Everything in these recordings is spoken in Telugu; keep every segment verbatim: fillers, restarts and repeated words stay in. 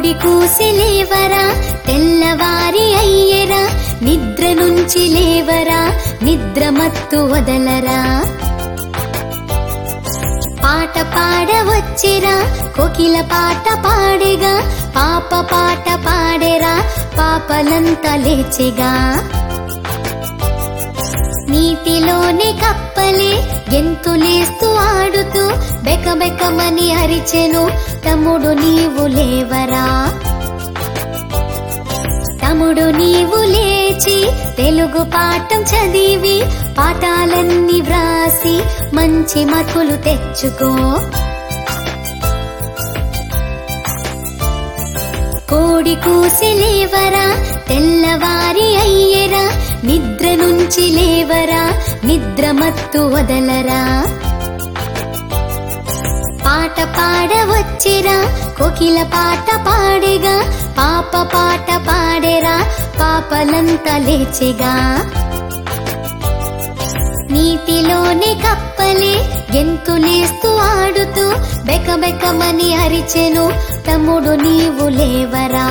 కోడి కూసి లేవరా తెల్లవారి అయ్యెరా నిద్ర నుంచి లేవరా నిద్ర మత్తు వదలరా పాట పాడవచ్చిరా కోకిల పాట పాడేగా పాప పాట పాడేరా పాపలంతా లేచెగా నీటిలోనే కప్పలే గెంతులేస్తూ ఆడుతూ బెకబెకమని అరిచెను తమ్ముడు నీవు లేవరా తమ్ముడు నీవు లేచి తెలుగు పాఠం చదివి పాఠాలన్నీ వ్రాసి మంచి మతులు తెచ్చుకో కోడి కూసి లేవరా తెల్లవారి అయ్యెరా నిద్ర నుంచి లేవరా నిద్ర మత్తు వదలరా పాట పాడవచ్చిరా కోకిల పాట పాడేగా పాప పాట పాడేరా పాపలంతా లేచెగా నీటిలోనే కప్పలే గెంతులేస్తూ ఆడుతూ బెకబెకమని అరిచెను తమ్ముడు నీవు లేవరా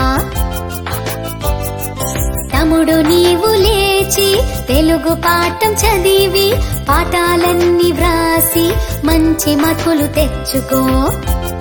తమ్ముడు నీవు లేచి తెలుగు పాఠం చదివి పాఠాలన్నీ వ్రాసి మంచి మతులు తెచ్చుకో